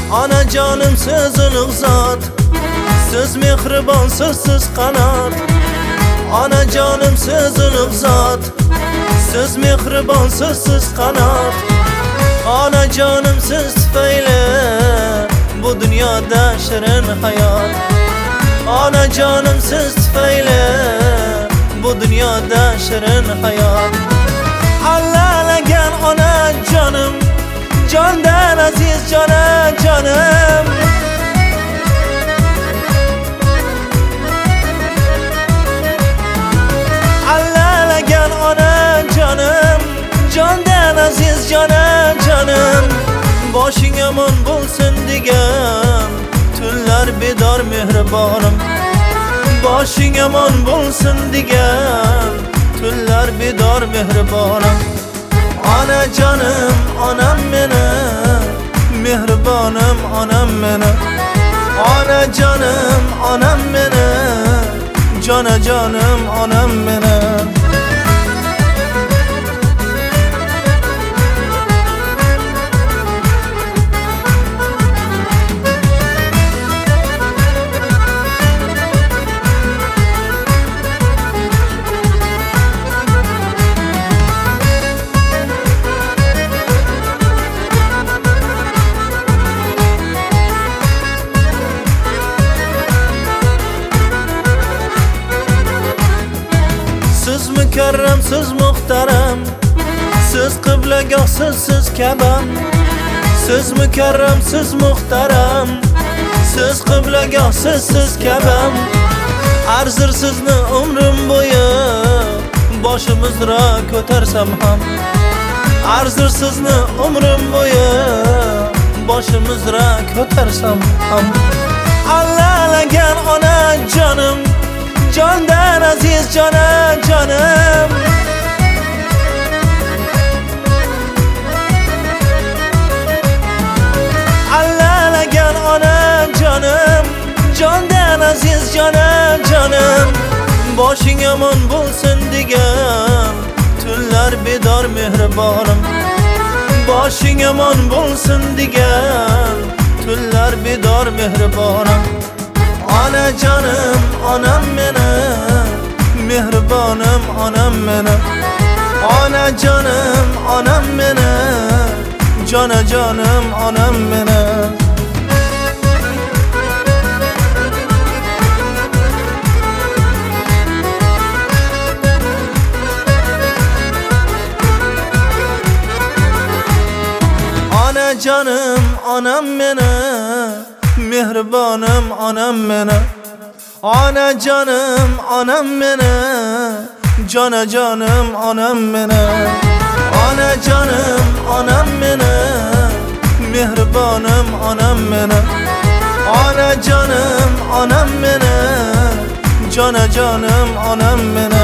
Onajonim siz ulug' zot, siz mehribon, siz qanot. Onajonim siz ulug' zot, siz mehribon, siz qanot. Onajonim siz tufayli bu dunyoda shirin hayot. Onajonim siz tufayli bu dunyoda shirin hayot. Allalagan onajonim, jondan aziz jonajonim. Allalagan onajonim, jondan aziz jonajonim. Boshing omon bo'lsin degan tunlar bedor mehribonim. Boshing omon bo'lsin degan tunlar bedor mehribonim. Onajonim, onam meni, mehribonim onam meni. Onajonim, onam meni, jonajonim onam meni. Siz mükerrem, siz muhterem, siz kıblegah, siz kebam. Siz mükerrem, siz muhterem, siz kıblegah, siz kebam. Arzir sizni umrim bo'yi boshimizra ko'tarsam ham. Arzir sizni umrim bo'yi boshimizra ko'tarsam ham. Allalagan onajonim, jondan aziz jonajonim. Allalagan onajonim, jondan aziz jonajonim. Boshing omon bo'lsin degan tunlar bedor mehribonim. Boshing omon bo'lsin degan tunlar bedor mehribonim. Onajonim, onam meni, mehribonim onam meni. Onajonim, onam meni, jonajonim onam meni. Onajonim, onam meni, mehribonim onam meni. Onajonim, onam meni, jonajonim onam meni. Onajonim, onam meni, mehribonim onam meni. Onajonim, onam meni, jonajonim onam meni.